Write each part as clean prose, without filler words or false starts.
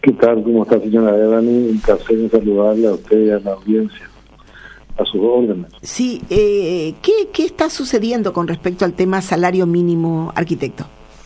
¿Qué tal? ¿Cómo está, señora Devani? Un placer en saludarle a usted y a la audiencia, a sus órdenes. Sí, ¿qué está sucediendo con respecto al tema salario mínimo, arquitecto?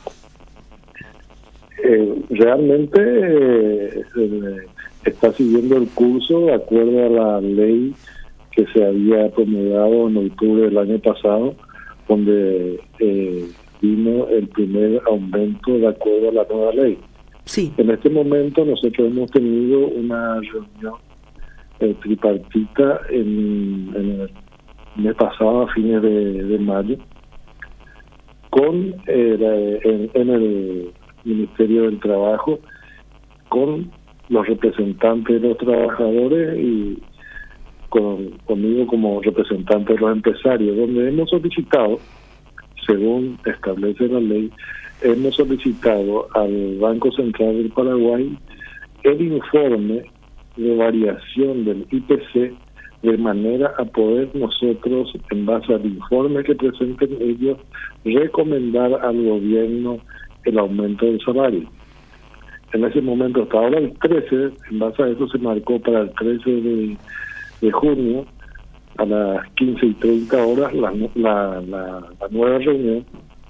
Realmente está siguiendo el curso de acuerdo a la ley que se había promulgado en octubre del año pasado, donde vino el primer aumento de acuerdo a la nueva ley. Sí. En este momento nosotros hemos tenido una reunión tripartita en el mes pasado, a fines de mayo, con en el Ministerio del Trabajo, con los representantes de los trabajadores y conmigo como representante de los empresarios, donde hemos solicitado, según establece la ley, hemos solicitado al Banco Central del Paraguay el informe de variación del IPC, de manera a poder nosotros, en base al informe que presenten ellos, recomendar al gobierno el aumento del salario. En ese momento, hasta ahora el 13, en base a eso se marcó para el 13 de junio, a las 15:30 horas, la nueva reunión,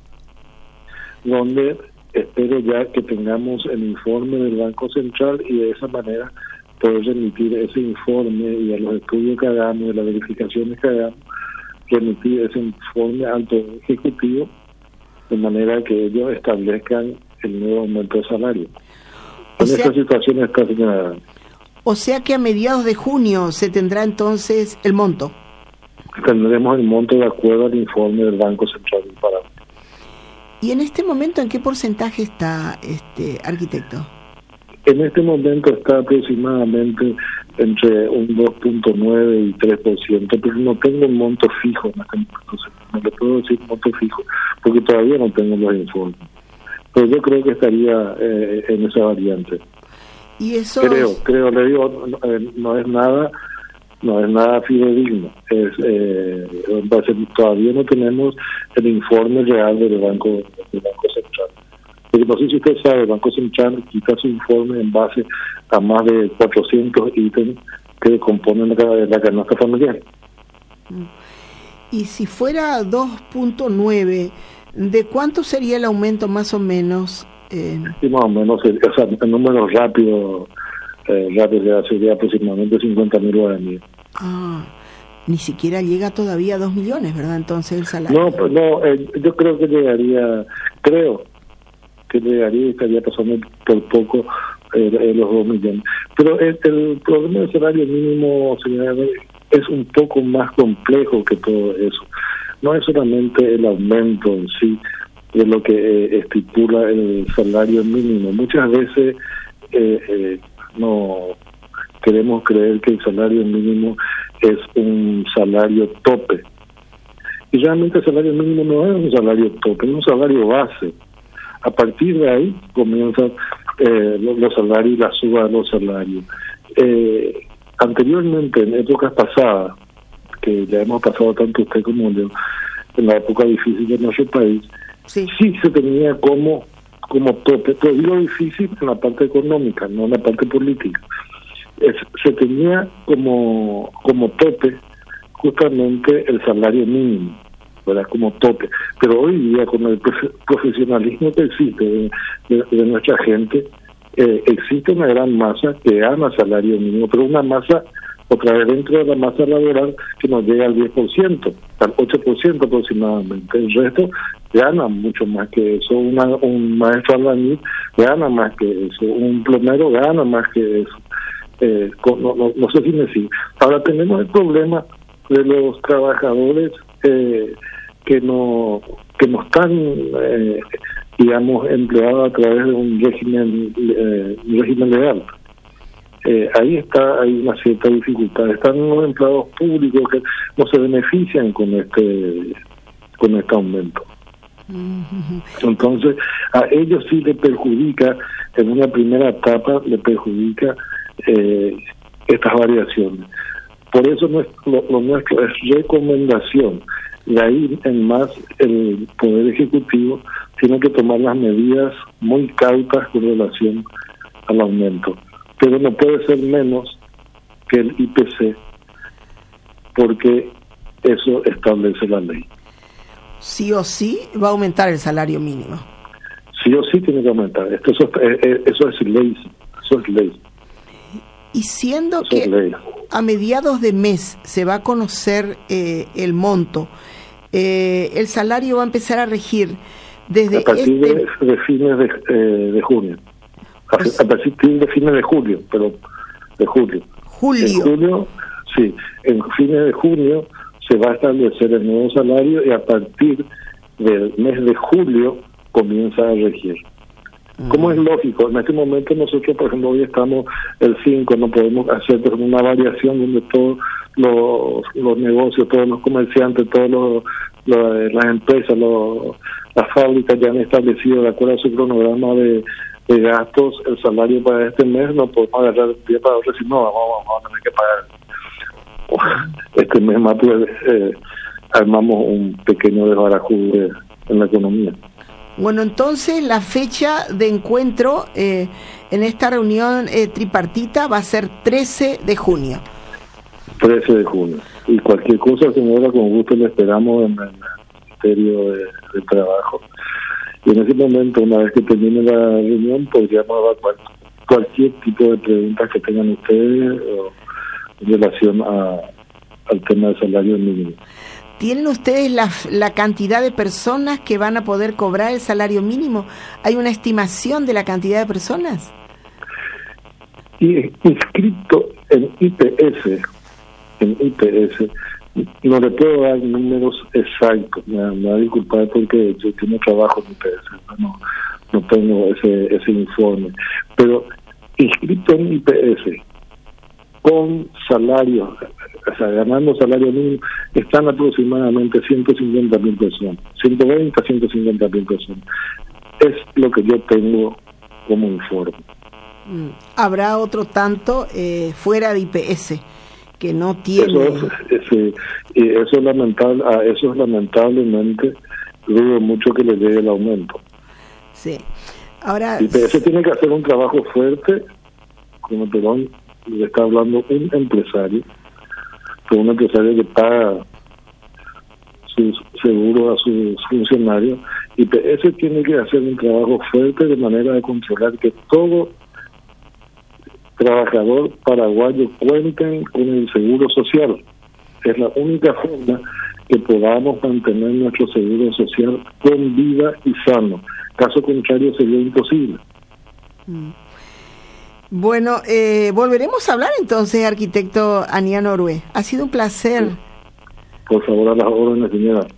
donde espero ya que tengamos el informe del Banco Central y de esa manera poder remitir ese informe y a los estudios que hagamos, y las verificaciones que hagamos, remitir ese informe al Poder Ejecutivo, de manera que ellos establezcan el nuevo aumento de salario. En esta situación está, señora. O sea que a mediados de junio se tendrá entonces el monto. Tendremos el monto de acuerdo al informe del Banco Central del Paraguay. ¿Y en este momento en qué porcentaje está, arquitecto? En este momento está aproximadamente entre un 2.9 y 3%, pero no tengo un monto fijo en este momento. No le puedo decir monto fijo, porque todavía no tengo los informes. Pero yo creo que estaría en esa variante. ¿Y eso? Creo, le digo, no es nada fidedigno. Todavía no tenemos el informe real del Banco Central. Porque no sé si usted sabe, el Banco Central quita su informe en base a más de 400 ítems que componen la canasta familiar. Y si fuera 2.9, ¿de cuánto sería el aumento más o menos? Sí, más o menos, o sea, en números rápidos sería aproximadamente 50.000 guaraníes. Ni siquiera llega todavía a 2 millones, ¿verdad? Entonces el salario. Yo creo que llegaría y estaría pasando por poco los 2 millones. Pero el problema del salario mínimo, señora, es un poco más complejo que todo eso. No es solamente el aumento en sí de lo que estipula el salario mínimo. Muchas veces no queremos creer que el salario mínimo es un salario tope. Y realmente el salario mínimo no es un salario tope, es un salario base. A partir de ahí comienzan los salarios y la suba de los salarios. Anteriormente, en épocas pasadas, que ya hemos pasado tanto usted como yo, en la época difícil de nuestro país, sí se tenía como tope, pero digo difícil en la parte económica, no en la parte política. Se tenía como tope justamente el salario mínimo, ¿verdad? Como tope. Pero hoy día, con el profesionalismo que existe de nuestra gente, existe una gran masa que gana salario mínimo, pero una masa, otra vez dentro de la masa laboral, que nos llega al 10%, al 8% aproximadamente. El resto gana mucho más que eso. Un maestro albañil gana más que eso. Un plomero gana más que eso. No sé si me sigue. Ahora tenemos el problema de los trabajadores que no están digamos empleados a través de un régimen legal. Hay una cierta dificultad. Están los empleados públicos que no se benefician con este aumento. Entonces a ellos sí les perjudica, en una primera etapa le perjudica estas variaciones. Por eso lo nuestro es recomendación. De ahí en más el Poder Ejecutivo tiene que tomar las medidas muy cautas con relación al aumento, pero no puede ser menos que el IPC, porque eso establece la ley. Sí o sí va a aumentar el salario mínimo. Sí o sí tiene que aumentar. Eso es ley. Eso es ley. Y siendo que a mediados de mes se va a conocer el monto, el salario va a empezar a regir desde a partir de fines de junio. A partir de fines de julio, pero de julio. En julio, sí. En fines de junio se va a establecer el nuevo salario y a partir del mes de julio comienza a regir. Como es lógico, en este momento nosotros, por ejemplo, hoy estamos el 5, no podemos hacer una variación donde todos los negocios, todos los comerciantes, todas las empresas, las fábricas ya han establecido de acuerdo a su cronograma de gastos el salario para este mes. No podemos agarrar el día para otro y decir, no, vamos a tener que pagar este mes más, pues armamos un pequeño desbarajuste en la economía. Bueno, entonces la fecha de encuentro en esta reunión tripartita va a ser 13 de junio. 13 de junio. Y cualquier cosa, señora, con gusto le esperamos en el Ministerio de Trabajo. Y en ese momento, una vez que termine la reunión, podríamos evacuar cualquier tipo de preguntas que tengan ustedes en relación al tema del salario mínimo. ¿Tienen ustedes la cantidad de personas que van a poder cobrar el salario mínimo? ¿Hay una estimación de la cantidad de personas? Y inscrito en IPS, no le puedo dar números exactos, me va a disculpar porque yo tengo trabajo en IPS, no tengo ese informe, pero inscrito en IPS, con salarios, o sea, ganando salario mínimo, están aproximadamente 150.000 personas, 120 a 150.000 personas. Es lo que yo tengo como informe. ¿Habrá otro tanto fuera de IPS que no tiene? Eso es lamentable, eso es lamentablemente, dudo mucho que le llegue el aumento. Sí. Ahora IPS tiene que hacer un trabajo fuerte, como perdón, le está hablando un empresario que paga sus seguros a sus funcionarios. IPS tiene que hacer un trabajo fuerte de manera de controlar que todo trabajador paraguayo cuenten con el seguro social. Es la única forma que podamos mantener nuestro seguro social con vida y sano. Caso contrario sería imposible. Bueno, volveremos a hablar entonces, arquitecto Aniano Orue. Ha sido un placer. Sí. Por favor, a las órdenes, señora.